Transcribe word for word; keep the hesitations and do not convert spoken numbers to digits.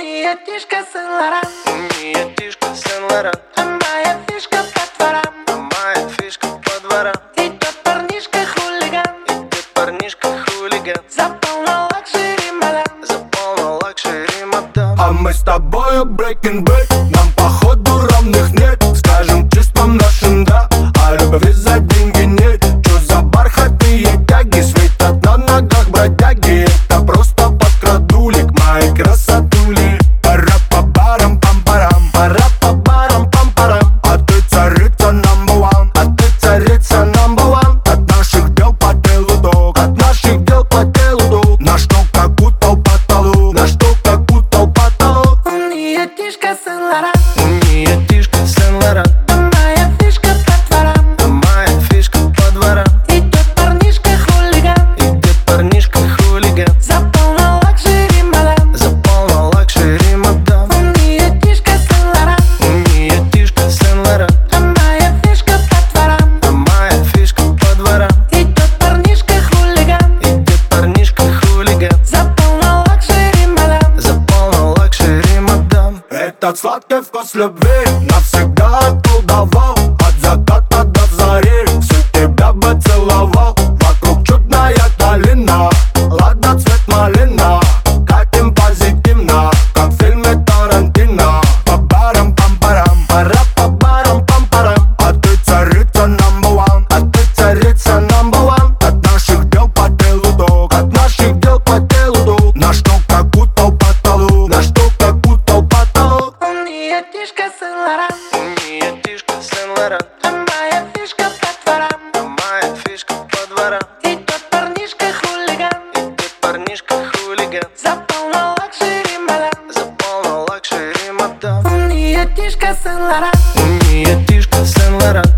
Уния тишка Сен-Лоран, Уния тишка Сен-Лоран, а моя фишка по дворам, а моя фишка по дворам. И тот парнишка хулиган, И ты парнишка хулиган, запал на лакшери мадам, запал на лакшери мадам. А мы с тобою breaking bad, нам походу равных нет. Скажем чувством нашим да, а любви за деньги нет. Чё за бархатные тяги, светят на ногах бродяги. Это просто подкрадулик, мои красотули. Пора по барам, пам-парам, пора по барам, пам-парам. А ты царица number one, а ты царица number one. От наших дел по телу дог, от наших дел по телу дог. Наш ток как утал потолок, наш ток как утал потолок. Уния тишка Сен-Лоран, Уния тишка Сен-Лоран, а моя фишка по дворам, а моя фишка по дворам. И тот парнишка хулиган, И ты парнишка хулиган, запал на лакшери мадам, запал на лакшери мадам. Уния тишка Сен-Лоран, Уния тишка Сен-Лоран, а моя фишка по дворам, а моя фишка по дворам. И тот парнишка хулиган, И ты парнишка хулиган, запал на лакшери мадам, запал на лакшери мадам. Этот сладкий вкус любви навсегда околдовал. От заката до зари всю тебя бы целовал. Вокруг чудная долина, ладно цвет малина. Катим позитивно, как в фильме Тарантино. По барам, пам-парам, пора по барам, пам-парам. А ты царица number one, а ты царица number one. От наших дел по телу дог, от наших дел по телу дог. Наш ток как утал потолок, наш ток как утал потолок. Уния тишка Сен-Лоран, Уния тишка Сен-Лоран, а моя фишка по дворам, а моя фишка по дворам. И тот парнишка хулиган, И ты парнишка хулиган, запал на лакшери мадам, запал на лакшери мадам. Уния тишка Сен-Лоран, Уния тишка Сен-Лоран,